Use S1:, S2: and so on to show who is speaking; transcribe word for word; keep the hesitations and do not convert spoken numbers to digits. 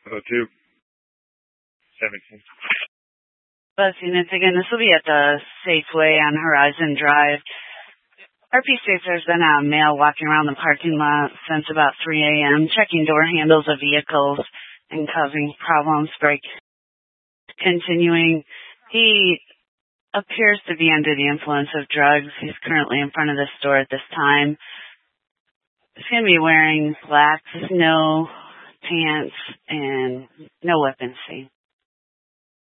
S1: oh two, seventeen.
S2: Bus units, again, this will be at the Safeway on Horizon Drive. R P states there's been a male walking around the parking lot since about three a.m., checking door handles of vehicles and causing problems. Break continuing. He appears to be under the influence of drugs. He's currently in front of the store at this time. He's going to be wearing black, no pants, and no weapons seen.